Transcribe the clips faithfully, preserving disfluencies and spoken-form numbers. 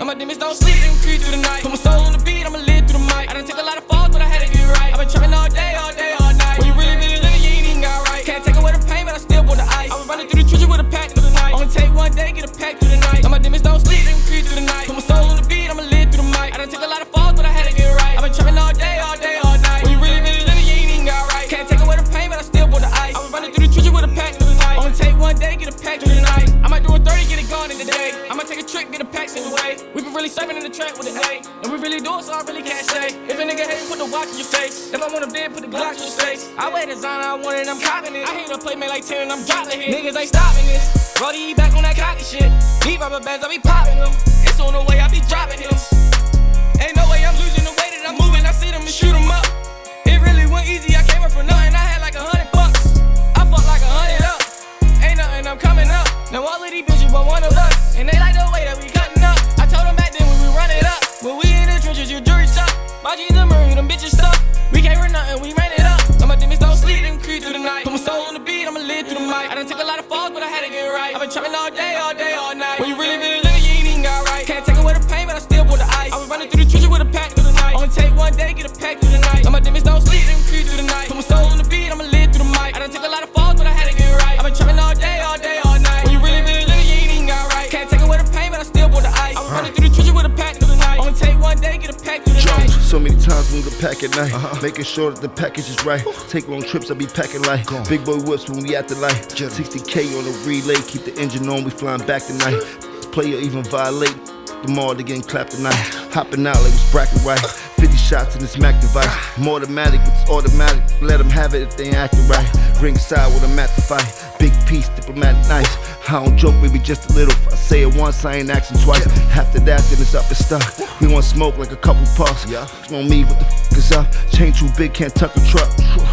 my demons don't sleep, they can creep through the night. Put my soul on the beat, I'ma live through the mic. I done took a lot of falls, but I had to get right. I've been trapping all day, all day, all night. When you really, really living, you ain't even got right. Can't take away the pain, but I still bought the ice. I was running through the trenches with a pack through the night. Only take one day, get a pack through the night. Now my demons don't sleep, they can creep through the night. Put my soul on the beat, I'ma live through the mic. I done took a lot of falls, but I had to get right. I've been trapping all day, all day, all night. When you really, really living, you ain't even got right. Can't take away the pain, but I still bought the ice. I was running through the trenches with a pack through the night. Only take one day, get a pack through the night. I might do a thirty, get it gone in the day. I might take a trick, get a pack in the way. We been really serving in the track with an A, and we really do it, so I really can't say. If a nigga hate, put the watch in your face. If I want a bid, put the Glock in your face. I wear designer, I want it, I'm copping it. I hit a play, man, like ten, and I'm dropping it. Niggas ain't stopping this. Brody, back on that cocky shit. These rubber bands, I be popping them. It's on the way, I be dropping him. Ain't no way I'm losing the way that I'm moving. I see them and shoot them up. It really went easy, I came up for nothing. I had like a hundred bucks. I fucked like a hundred up. Ain't nothing, I'm coming up. Now all of these bitches want one of us, and they like the way that we cutting up. I told them back then when we run it up. When we in the trenches, your jury stuck. My G's and Murray, them bitches stuck. We can't run nothing, we ran it up. Now my demons don't sleep, they can creep through the night. Put my soul on the beat, I'ma live through the mic. I done took a lot of falls, but I had to get right. I've been trapping all day, all day, all night. When you really, really living, you ain't even got right. Can't take away the pain, but I still bought the ice. I was running through the trenches with a pack through the night. Only take one day, get a pack through the night. Now my demons don't sleep, they can creep through the night. Put my soul on the beat, I'ma live through the mic. I done took a lot of falls, but I had to get right. I've been trapping all day, all day, all night. When you really, really living, you ain't even got right. Can't take away the pain, but I still bought the ice. I was running through the trenches with a pack through the night. Only take one day, get a pack through the night. So many times when we pack at night, uh-huh. making sure that the package is right. Take long trips, I be packing light. Big boy whips when we at the light. sixty K on the relay, keep the engine on, we flying back tonight. Player even violate them all, they getting clapped tonight. Hopping out like it's bracket right. fifty shots in this Mac device. I'm automatic, it's automatic. Let them have it if they ain't acting right. Ringside with them at the fight. Big piece, diplomatic nice. I don't joke, baby, just a little. If I say it once, I ain't asking twice. After that, then it's up and stuck. We want smoke like a couple puffs. It's on me, what the f is up? Chain too big, can't tuck a truck.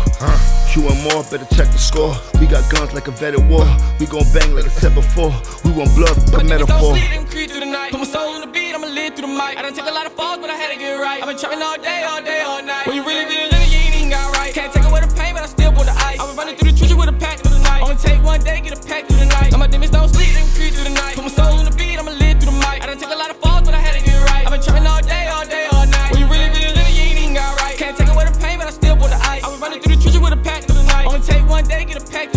You want more, better check the score. We got guns like a vet at war. We gon' bang like I said before. We want blood, but metaphor. Don't sleep, they can creep through the night. Put my soul on the beat, I'ma live through the mic. I done took a lot of falls, but I had to get right. I've been trapping all day, all day, all night. When you really, really living, you ain't even got right. Can't take away the pain, but I still bought the ice. I was running through the trenches with a pack through the night. Only take one day, get a pack through the night. Now my demons don't sleep, they can creep through the night. Put my soul on the beat, I'ma live through the mic. I done took a lot of falls, but I had to get right. I've been trapping all day, all day, all night. When you really, really living, you ain't even got right. Can't take away the pain, but I still bought the ice. I was running through the trenches with a pack through the night. Only take one day, get a pack